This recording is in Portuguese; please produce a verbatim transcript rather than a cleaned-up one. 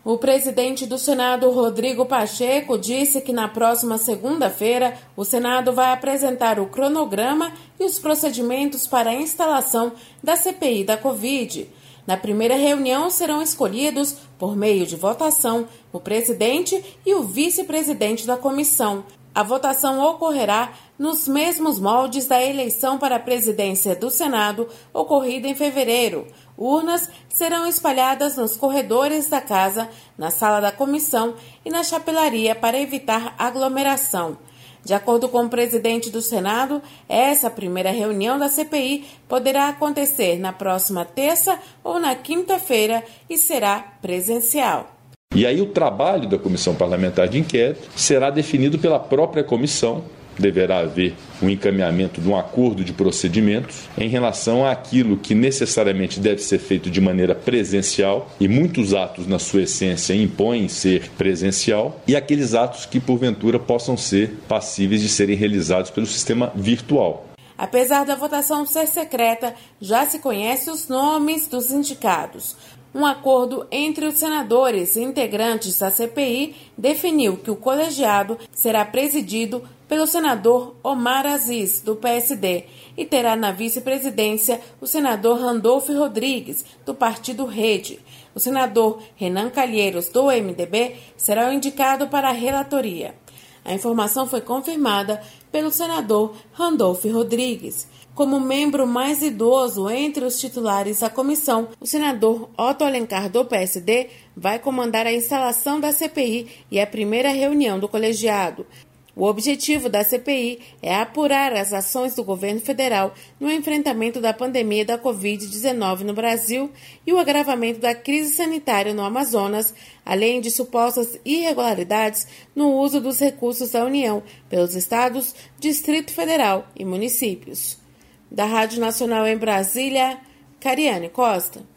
O presidente do Senado, Rodrigo Pacheco, disse que na próxima segunda-feira o Senado vai apresentar o cronograma e os procedimentos para a instalação da C P I da Covid. Na primeira reunião serão escolhidos, por meio de votação, o presidente e o vice-presidente da comissão. A votação ocorrerá nos mesmos moldes da eleição para a presidência do Senado, ocorrida em fevereiro. Urnas serão espalhadas nos corredores da casa, na sala da comissão e na chapelaria para evitar aglomeração. De acordo com o presidente do Senado, essa primeira reunião da C P I poderá acontecer na próxima terça ou na quinta-feira e será presencial. E aí o trabalho da Comissão Parlamentar de Inquérito será definido pela própria comissão. Deverá haver um encaminhamento de um acordo de procedimentos em relação àquilo que necessariamente deve ser feito de maneira presencial, e muitos atos, na sua essência, impõem ser presencial, e aqueles atos que, porventura, possam ser passíveis de serem realizados pelo sistema virtual. Apesar da votação ser secreta, já se conhece os nomes dos indicados. Um acordo entre os senadores e integrantes da C P I definiu que o colegiado será presidido pelo senador Omar Aziz, do P S D, e terá na vice-presidência o senador Randolfo Rodrigues, do Partido Rede. O senador Renan Calheiros, do M D B, será o indicado para a relatoria. A informação foi confirmada pelo senador Randolfo Rodrigues. Como membro mais idoso entre os titulares da comissão, o senador Otto Alencar, do P S D, vai comandar a instalação da C P I e a primeira reunião do colegiado. O objetivo da C P I é apurar as ações do governo federal no enfrentamento da pandemia da covid dezenove no Brasil e o agravamento da crise sanitária no Amazonas, além de supostas irregularidades no uso dos recursos da União pelos estados, Distrito Federal e municípios. Da Rádio Nacional em Brasília, Cariane Costa.